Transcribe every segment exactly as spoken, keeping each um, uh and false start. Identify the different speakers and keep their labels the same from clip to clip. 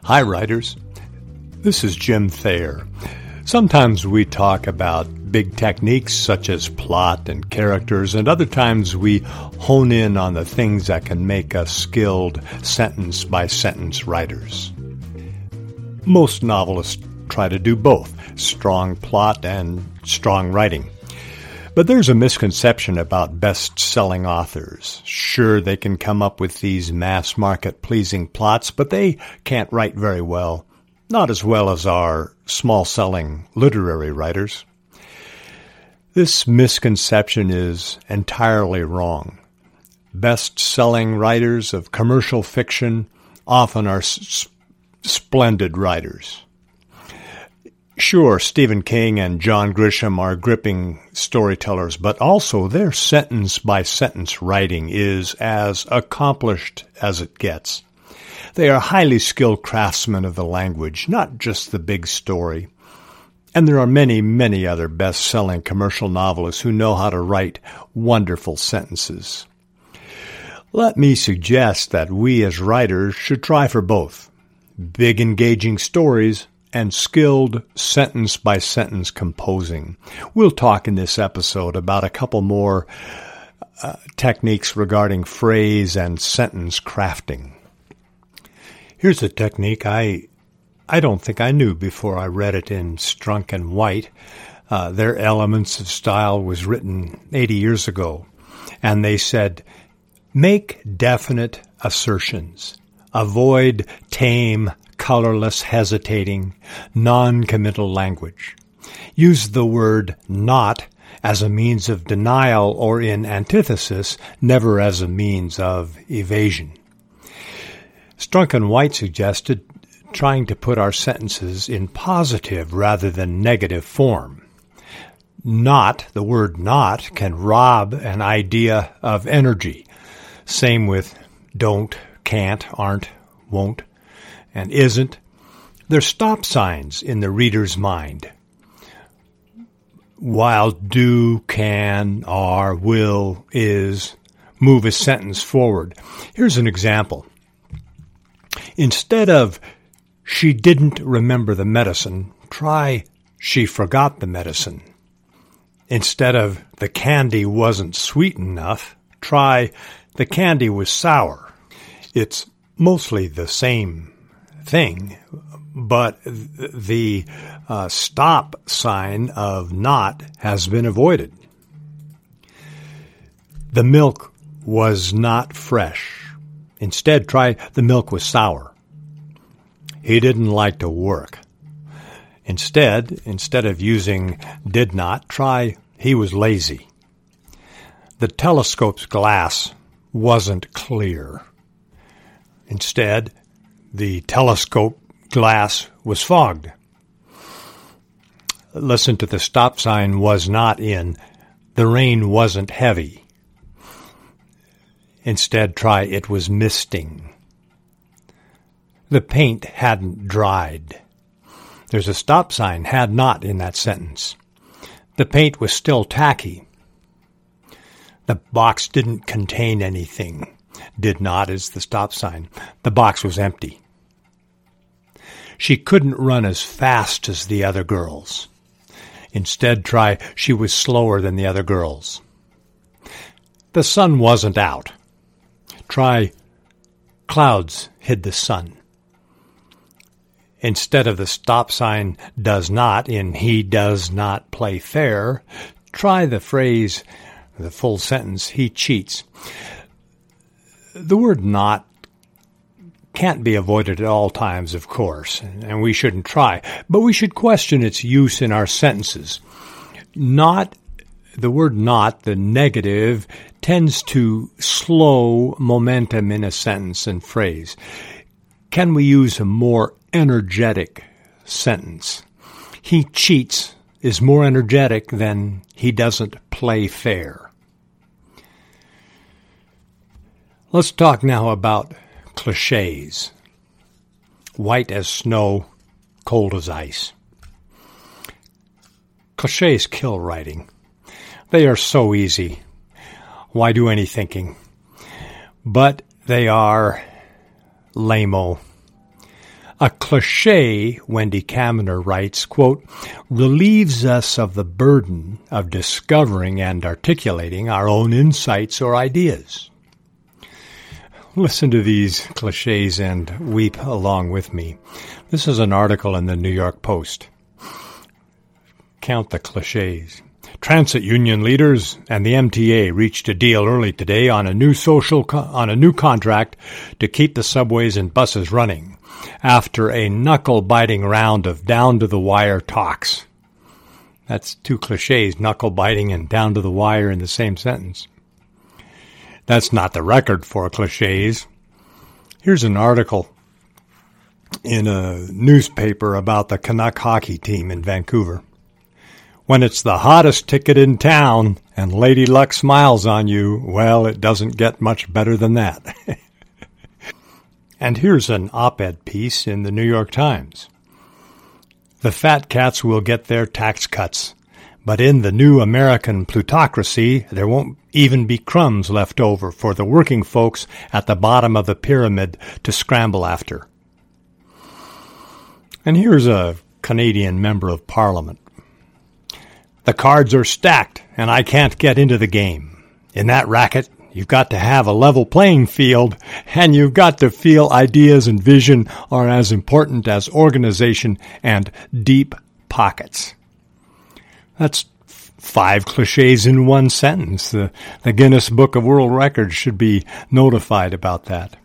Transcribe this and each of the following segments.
Speaker 1: Hi, writers. This is Jim Thayer. Sometimes we talk about big techniques such as plot and characters, and other times we hone in on the things that can make us skilled sentence-by-sentence writers. Most novelists try to do both, strong plot and strong writing. But there's a misconception about best-selling authors. Sure, they can come up with these mass-market pleasing plots, but they can't write very well. Not as well as our small-selling literary writers. This misconception is entirely wrong. Best-selling writers of commercial fiction often are s- splendid writers. Sure, Stephen King and John Grisham are gripping storytellers, but also their sentence-by-sentence writing is as accomplished as it gets. They are highly skilled craftsmen of the language, not just the big story. And there are many, many other best-selling commercial novelists who know how to write wonderful sentences. Let me suggest that we as writers should try for both big, engaging stories and skilled sentence-by-sentence composing. We'll talk in this episode about a couple more uh, techniques regarding phrase and sentence crafting. Here's a technique I I don't think I knew before I read it in Strunk and White. Uh, their Elements of Style was written eighty years ago, and they said, make definite assertions. Avoid tame, colorless, hesitating, non-committal language. Use the word not as a means of denial or in antithesis, never as a means of evasion. Strunk and White suggested trying to put our sentences in positive rather than negative form. Not, the word not, can rob an idea of energy. Same with don't, can't, aren't, won't, and isn't. They're stop signs in the reader's mind. While do, can, are, will, is move a sentence forward. Here's an example. Instead of she didn't remember the medicine, try she forgot the medicine. Instead of the candy wasn't sweet enough, try the candy was sour. It's mostly the same thing, but the uh, stop sign of not has been avoided. The milk was not fresh. Instead, try the milk was sour. He didn't like to work. Instead, instead of using did not, try he was lazy. The telescope's glass wasn't clear. Instead, the telescope glass was fogged. Listen to the stop sign was not in. The rain wasn't heavy. Instead, try it was misting. The paint hadn't dried. There's a stop sign, had not, in that sentence. The paint was still tacky. The box didn't contain anything. Did not is the stop sign. The box was empty. She couldn't run as fast as the other girls. Instead, try she was slower than the other girls. The sun wasn't out. Try clouds hid the sun. Instead of the stop sign does not in he does not play fair, try the phrase, the full sentence, he cheats. The word not can't be avoided at all times, of course, and we shouldn't try, but we should question its use in our sentences. Not, the word not, the negative, tends to slow momentum in a sentence and phrase. Can we use a more energetic sentence? He cheats is more energetic than he doesn't play fair. Let's talk now about cliches. White as snow, cold as ice. Cliches kill writing. They are so easy. Why do any thinking? But they are lame-o. A cliche, Wendy Kaminer writes, quote, relieves us of the burden of discovering and articulating our own insights or ideas. Listen to these cliches and weep along with me. This is an article in the New York Post. Count the cliches. Transit union leaders and the M T A reached a deal early today on a new social co- on a new contract to keep the subways and buses running after a knuckle-biting round of down-to-the-wire talks. That's two cliches, knuckle-biting and down-to-the-wire in the same sentence. That's not the record for cliches. Here's an article in a newspaper about the Canuck hockey team in Vancouver. When it's the hottest ticket in town and Lady Luck smiles on you, well, it doesn't get much better than that. And here's an op-ed piece in the New York Times. The fat cats will get their tax cuts, but in the new American plutocracy, there won't even be crumbs left over for the working folks at the bottom of the pyramid to scramble after. And here's a Canadian member of Parliament. The cards are stacked, and I can't get into the game. In that racket, you've got to have a level playing field, and you've got to feel ideas and vision are as important as organization and deep pockets. That's five cliches in one sentence. The, the Guinness Book of World Records should be notified about that.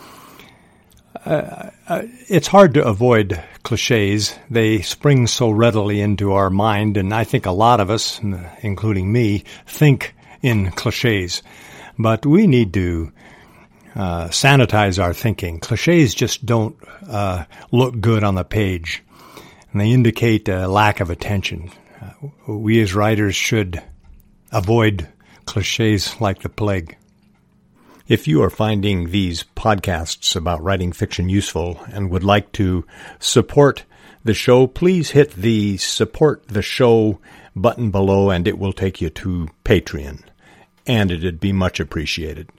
Speaker 1: Uh, uh, it's hard to avoid cliches. They spring so readily into our mind, and I think a lot of us, including me, think in cliches. But we need to uh, sanitize our thinking. Cliches just don't uh, look good on the page, and they indicate a lack of attention. Uh, we as writers should avoid cliches like the plague. If you are finding these podcasts about writing fiction useful and would like to support the show, please hit the Support the Show button below and it will take you to Patreon, and it'd be much appreciated.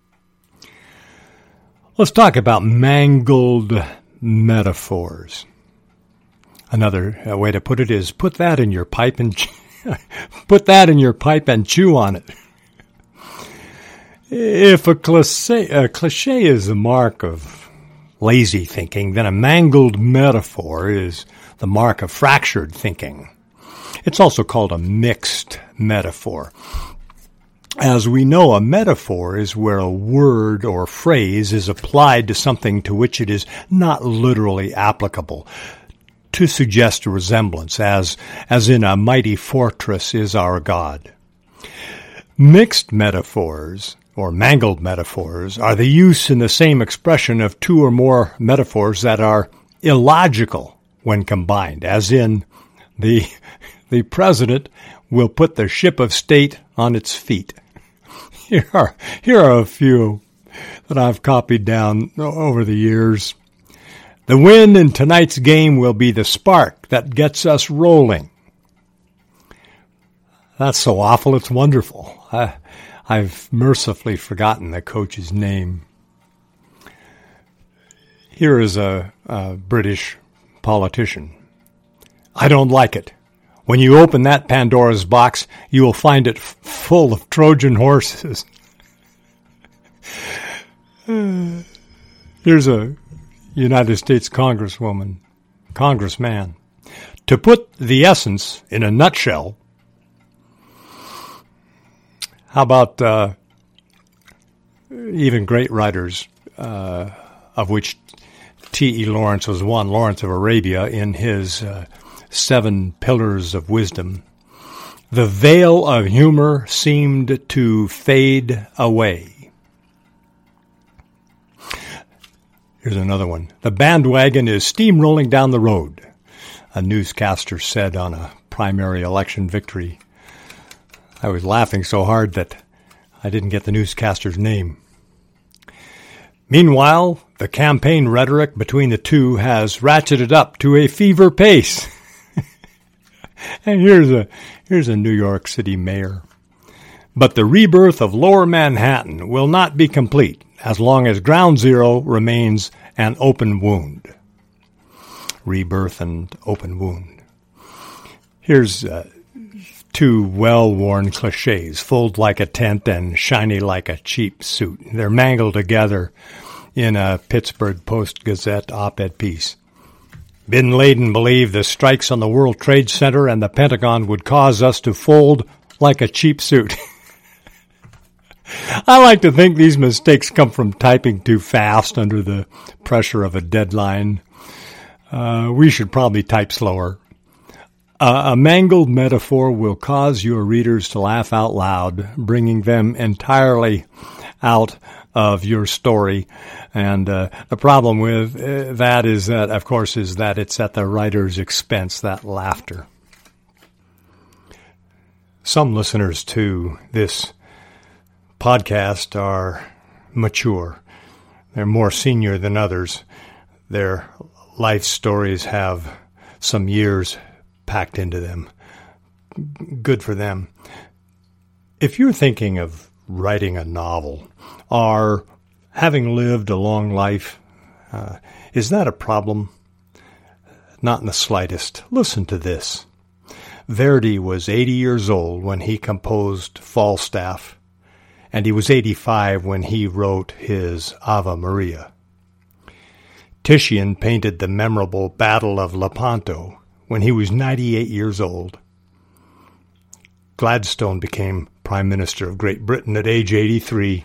Speaker 1: Let's talk about mangled metaphors. Another way to put it is put that in your pipe and put that in your pipe and chew on it. If a cliche, a cliche is the mark of lazy thinking, then a mangled metaphor is the mark of fractured thinking. It's also called a mixed metaphor. As we know, a metaphor is where a word or phrase is applied to something to which it is not literally applicable, to suggest a resemblance, as, as in a mighty fortress is our God. Mixed metaphors, or mangled metaphors, are the use in the same expression of two or more metaphors that are illogical when combined, as in the the president will put the ship of state on its feet. Here are, here are a few that I've copied down over the years. The win in tonight's game will be the spark that gets us rolling. That's so awful, it's wonderful. I, I've mercifully forgotten the coach's name. Here is a, a British politician. I don't like it. When you open that Pandora's box, you will find it f- full of Trojan horses. uh, here's a United States Congresswoman, Congressman. To put the essence in a nutshell, how about uh, even great writers, uh, of which T E Lawrence was one, Lawrence of Arabia, in his uh, Seven Pillars of Wisdom. The veil of humor seemed to fade away. Here's another one. The bandwagon is steamrolling down the road, a newscaster said on a primary election victory. I was laughing so hard that I didn't get the newscaster's name. Meanwhile, the campaign rhetoric between the two has ratcheted up to a fever pace. And here's a here's a New York City mayor. But the rebirth of Lower Manhattan will not be complete as long as Ground Zero remains an open wound. rebirth and open wound. Here's uh, two well-worn cliches, fold like a tent and shiny like a cheap suit. They're mangled together in a Pittsburgh Post-Gazette op-ed piece. Bin Laden believed the strikes on the World Trade Center and the Pentagon would cause us to fold like a cheap suit. I like to think these mistakes come from typing too fast under the pressure of a deadline. Uh, we should probably type slower. Uh, a mangled metaphor will cause your readers to laugh out loud, bringing them entirely out of your story. And uh, the problem with uh, that is that, of course, is that it's at the writer's expense, that laughter. Some listeners to this podcast are mature. They're more senior than others. Their life stories have some years packed into them. Good for them. If you're thinking of writing a novel or having lived a long life, uh, is that a problem? Not in the slightest. Listen to this. Verdi was eighty years old when he composed Falstaff, and he was eighty-five when he wrote his Ave Maria. Titian painted the memorable Battle of Lepanto when he was ninety-eight years old. Gladstone became Prime Minister of Great Britain at age eighty-three.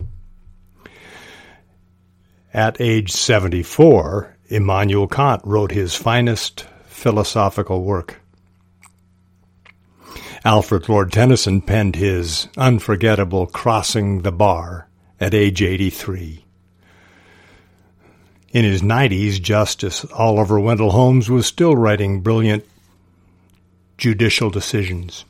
Speaker 1: At age seventy-four, Immanuel Kant wrote his finest philosophical work. Alfred Lord Tennyson penned his unforgettable Crossing the Bar at age eighty-three. In his nineties, Justice Oliver Wendell Holmes was still writing brilliant judicial decisions.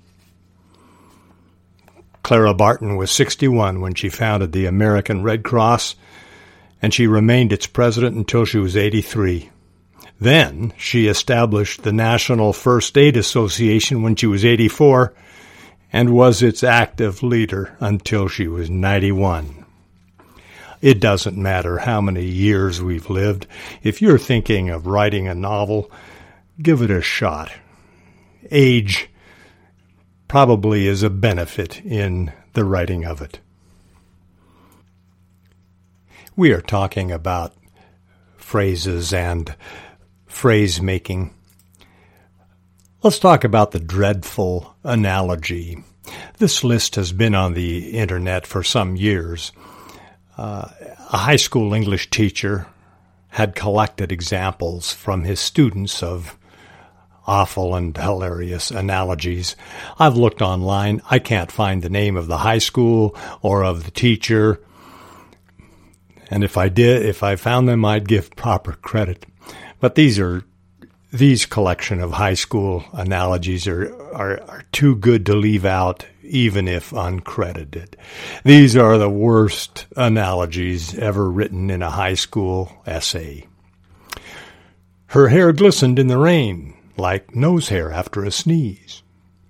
Speaker 1: Clara Barton was sixty-one when she founded the American Red Cross, and she remained its president until she was eighty-three. Then she established the National First Aid Association when she was eighty-four and was its active leader until she was ninety-one. It doesn't matter how many years we've lived. If you're thinking of writing a novel, give it a shot. Age probably is a benefit in the writing of it. We are talking about phrases and phrase making. Let's talk about the dreadful analogy. This list has been on the internet for some years. Uh, a high school English teacher had collected examples from his students of awful and hilarious analogies. I've looked online. I can't find the name of the high school or of the teacher. And if I did, if I found them, I'd give proper credit. But these are, these collection of high school analogies are, are, are too good to leave out, even if uncredited. These are the worst analogies ever written in a high school essay. Her hair glistened in the rain, like nose hair after a sneeze.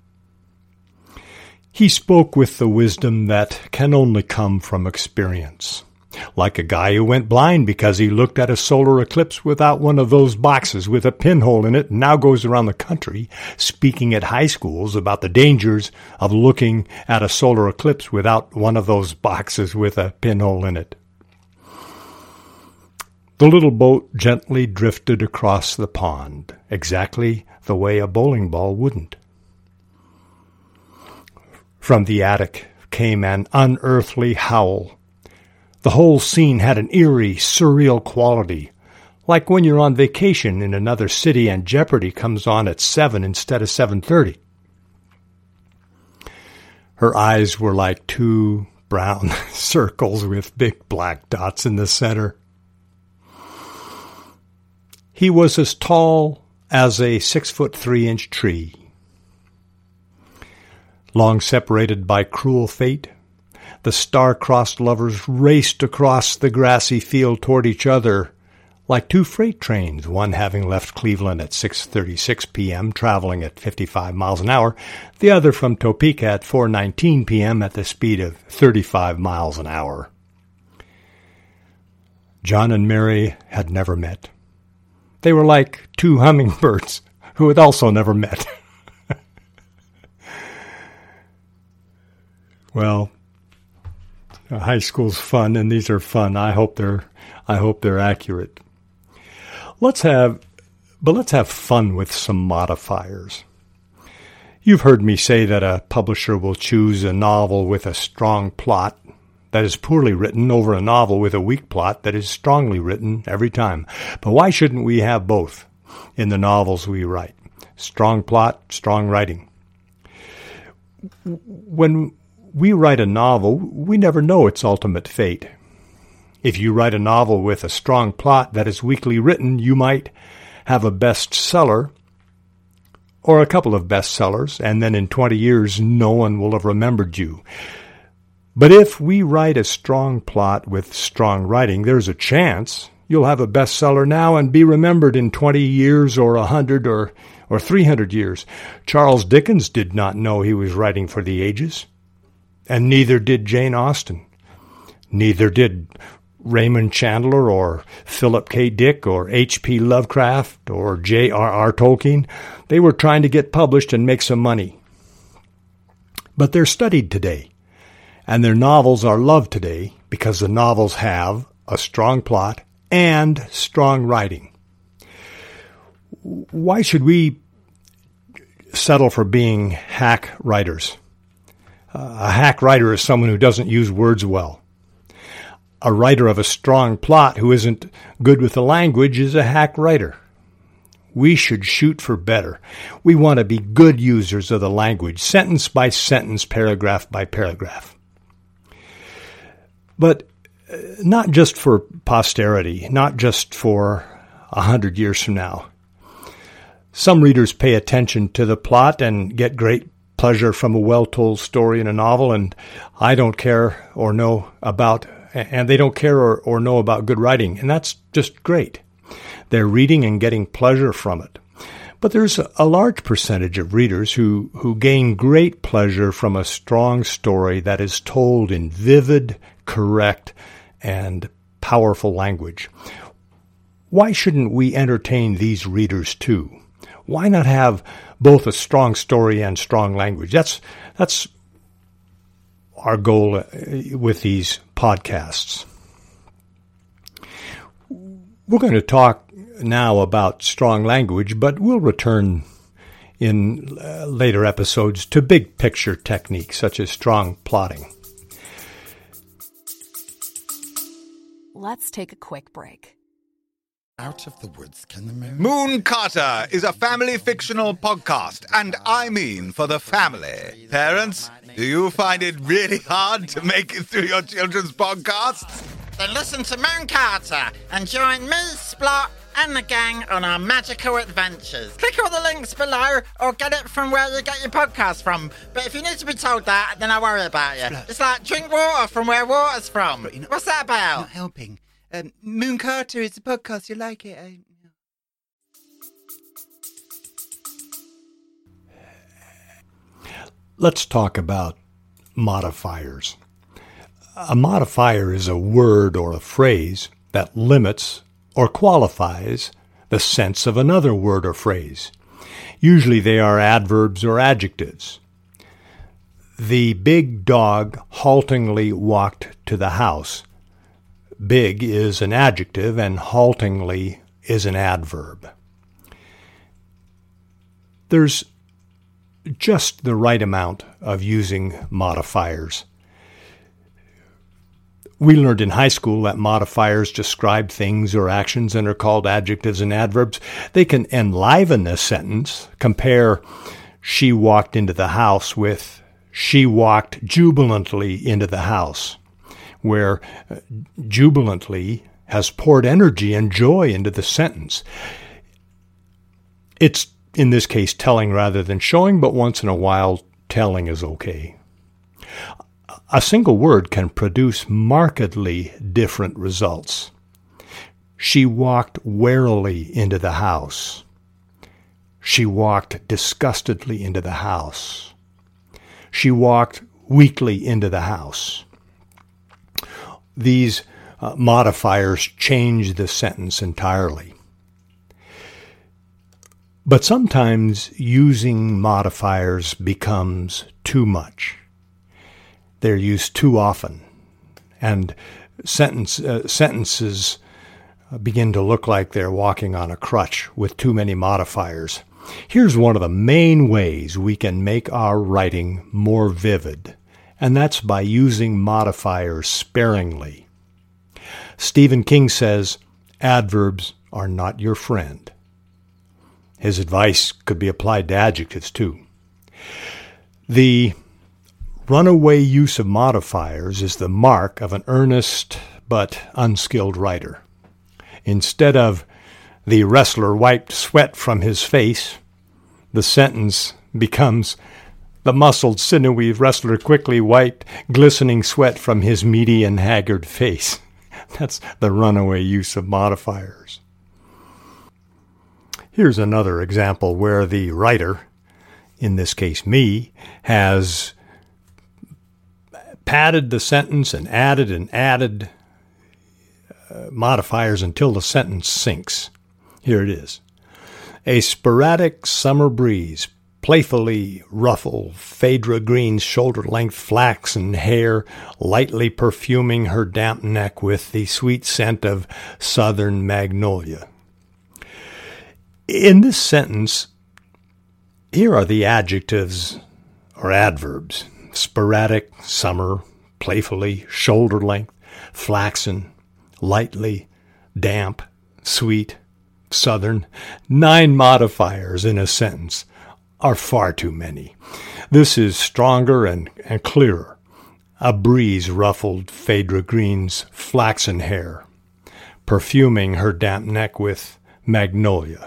Speaker 1: He spoke with the wisdom that can only come from experience. Like a guy who went blind because he looked at a solar eclipse without one of those boxes with a pinhole in it and now goes around the country speaking at high schools about the dangers of looking at a solar eclipse without one of those boxes with a pinhole in it. The little boat gently drifted across the pond, exactly the way a bowling ball wouldn't. From the attic came an unearthly howl. The whole scene had an eerie, surreal quality, like when you're on vacation in another city and Jeopardy comes on at seven instead of seven thirty. Her eyes were like two brown circles with big black dots in the center. He was as tall as a six-foot-three-inch tree. Long separated by cruel fate, the star-crossed lovers raced across the grassy field toward each other like two freight trains, one having left Cleveland at six thirty-six p.m., traveling at fifty-five miles an hour, the other from Topeka at four nineteen p.m. at the speed of thirty-five miles an hour. John and Mary had never met. They were like two hummingbirds who had also never met. Well, high school's fun, and these are fun. I hope they're, I hope they're accurate. Let's have, but let's have fun with some modifiers. You've heard me say that a publisher will choose a novel with a strong plot that is poorly written over a novel with a weak plot that is strongly written every time. But why shouldn't we have both in the novels we write? Strong plot, strong writing. When we write a novel, we never know its ultimate fate. If you write a novel with a strong plot that is weakly written, you might have a bestseller or a couple of bestsellers, and then in twenty years, no one will have remembered you. But if we write a strong plot with strong writing, there's a chance you'll have a bestseller now and be remembered in twenty years or a hundred or, or three hundred years. Charles Dickens did not know he was writing for the ages, and neither did Jane Austen. Neither did Raymond Chandler or Philip K. Dick or H P Lovecraft or J R R Tolkien. They were trying to get published and make some money. But they're studied today, and their novels are loved today because the novels have a strong plot and strong writing. Why should we settle for being hack writers? Uh, a hack writer is someone who doesn't use words well. A writer of a strong plot who isn't good with the language is a hack writer. We should shoot for better. We want to be good users of the language, sentence by sentence, paragraph by paragraph. But not just for posterity, not just for a hundred years from now. Some readers pay attention to the plot and get great pleasure from a well-told story in a novel, and I don't care or know about, and they don't care or, or know about good writing, and that's just great. They're reading and getting pleasure from it. But there's a large percentage of readers who, who gain great pleasure from a strong story that is told in vivid, correct, and powerful language. Why shouldn't we entertain these readers too? Why not have both a strong story and strong language? That's that's our goal with these podcasts. We're going to talk now about strong language, but we'll return in uh, later episodes to big picture techniques such as strong plotting.
Speaker 2: Let's take a quick break.
Speaker 3: Out of the woods can the moon...
Speaker 4: Moon Carter is a family fictional podcast, and I mean for the family. Parents, do you find it really hard to make it through your children's podcasts?
Speaker 3: Then listen to Moon Carter and join me, Splot, and the gang on our magical adventures. Click all the links below or get it from where you get your podcast from. But if you need to be told that, then I worry about you. Splot. It's like drink water from where water's from. Not, What's that about?
Speaker 5: Not helping. Um, Moon Carter is a podcast. You like it? I...
Speaker 1: Let's talk about modifiers. A modifier is a word or a phrase that limits or qualifies the sense of another word or phrase. Usually they are adverbs or adjectives. The big dog haltingly walked to the house. Big is an adjective and haltingly is an adverb. There's just the right amount of using modifiers. We learned in high school that modifiers describe things or actions and are called adjectives and adverbs. They can enliven a sentence. Compare she walked into the house with she walked jubilantly into the house, where jubilantly has poured energy and joy into the sentence. It's, in this case, telling rather than showing, but once in a while, telling is okay. A single word can produce markedly different results. She walked warily into the house. She walked disgustedly into the house. She walked weakly into the house. These uh, modifiers change the sentence entirely. But sometimes using modifiers becomes too much. They're used too often, and sentence, uh, sentences begin to look like they're walking on a crutch with too many modifiers. Here's one of the main ways we can make our writing more vivid, and that's by using modifiers sparingly. Stephen King says, adverbs are not your friend. His advice could be applied to adjectives, too. The runaway use of modifiers is the mark of an earnest but unskilled writer. Instead of the wrestler wiped sweat from his face, the sentence becomes the muscled, sinewy wrestler quickly wiped glistening sweat from his meaty and haggard face. That's the runaway use of modifiers. Here's another example where the writer, in this case me, has padded the sentence and added and added uh, modifiers until the sentence sinks. Here it is. A sporadic summer breeze playfully ruffled Phaedra Green's shoulder-length flaxen hair, lightly perfuming her damp neck with the sweet scent of southern magnolia. In this sentence, here are the adjectives or adverbs: sporadic, summer, playfully, shoulder-length, flaxen, lightly, damp, sweet, southern. Nine modifiers in a sentence are far too many. This is stronger and, and clearer. A breeze ruffled Phaedra Green's flaxen hair, perfuming her damp neck with magnolia.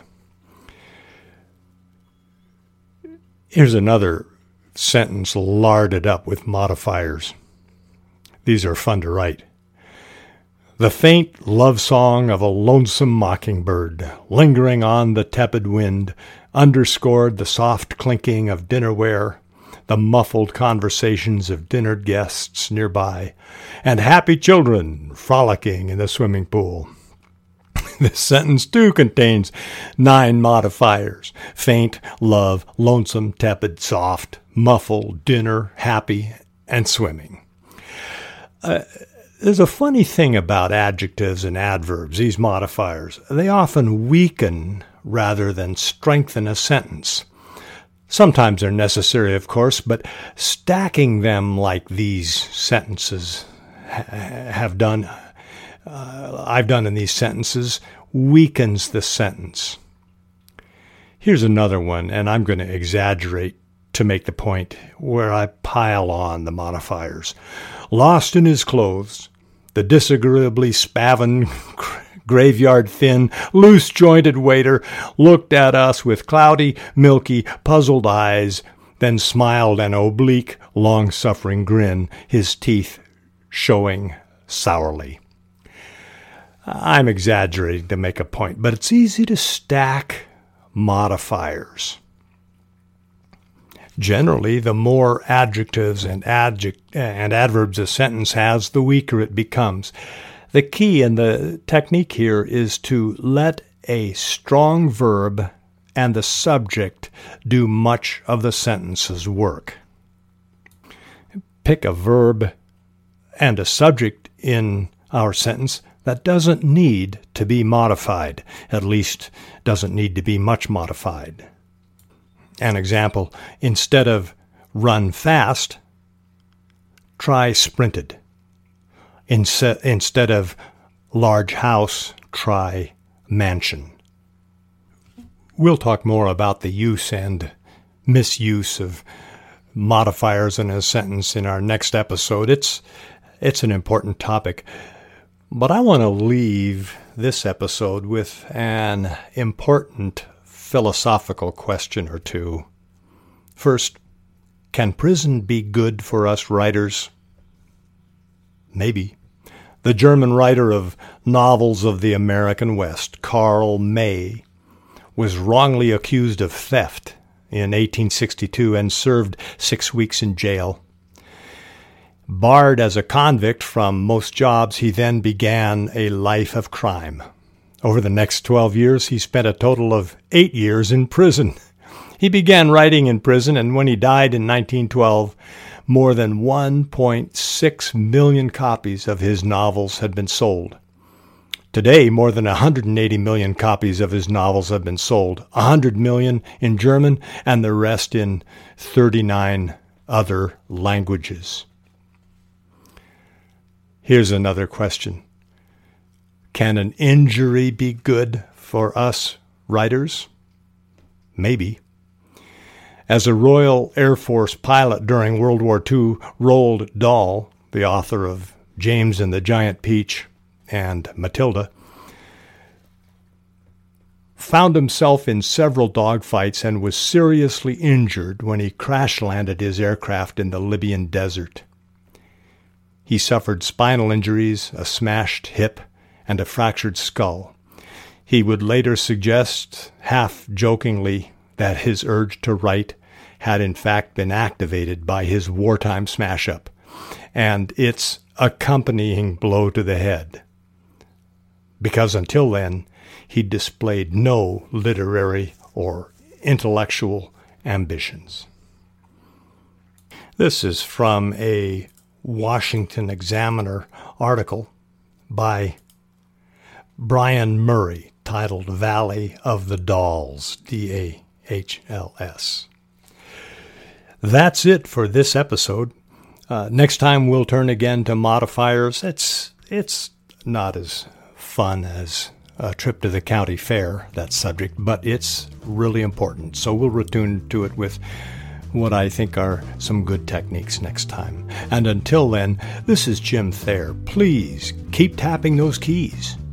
Speaker 1: Here's another sentence larded up with modifiers. These are fun to write. The faint love song of a lonesome mockingbird, lingering on the tepid wind, underscored the soft clinking of dinnerware, the muffled conversations of dinnered guests nearby, and happy children frolicking in the swimming pool. This sentence, too, contains nine modifiers: faint, love, lonesome, tepid, soft, muffled, dinner, happy, and swimming. Uh, There's a funny thing about adjectives and adverbs, these modifiers. They often weaken rather than strengthen a sentence. Sometimes they're necessary, of course, but stacking them like these sentences ha- have done, uh, I've done in these sentences, weakens the sentence. Here's another one, and I'm going to exaggerate to make the point, where I pile on the modifiers. Lost in his clothes, the disagreeably spavined, graveyard thin, loose-jointed waiter looked at us with cloudy, milky, puzzled eyes, then smiled an oblique, long-suffering grin, his teeth showing sourly. I'm exaggerating to make a point, but it's easy to stack modifiers. Generally, the more adjectives and, adject- and adverbs a sentence has, the weaker it becomes. The key in the technique here is to let a strong verb and the subject do much of the sentence's work. Pick a verb and a subject in our sentence that doesn't need to be modified, at least doesn't need to be much modified. An example, instead of run fast, try sprinted. Inse- instead of large house, try mansion. We'll talk more about the use and misuse of modifiers in a sentence in our next episode. It's, it's an important topic. But I want to leave this episode with an important philosophical question or two. First, can prison be good for us writers? Maybe. The German writer of novels of the American West, Karl May, was wrongly accused of theft in eighteen sixty-two and served six weeks in jail. Barred as a convict from most jobs, he then began a life of crime. Over the next twelve years, he spent a total of eight years in prison. He began writing in prison, and when he died in nineteen twelve, more than one point six million copies of his novels had been sold. Today, more than one hundred eighty million copies of his novels have been sold, one hundred million in German and the rest in thirty-nine other languages. Here's another question. Can an injury be good for us writers? Maybe. As a Royal Air Force pilot during World War Two, Roald Dahl, the author of James and the Giant Peach and Matilda, found himself in several dogfights and was seriously injured when he crash-landed his aircraft in the Libyan desert. He suffered spinal injuries, a smashed hip, and a fractured skull. He would later suggest, half-jokingly, that his urge to write had in fact been activated by his wartime smash-up and its accompanying blow to the head, because until then he displayed no literary or intellectual ambitions. This is from a Washington Examiner article by Brian Murray titled Valley of the Dahls, D A H L S. That's it for this episode. Uh, next time we'll turn again to modifiers. It's it's not as fun as a trip to the county fair, that subject, but it's really important. So we'll return to it with what I think are some good techniques next time. And until then, this is Jim Thayer. Please keep tapping those keys.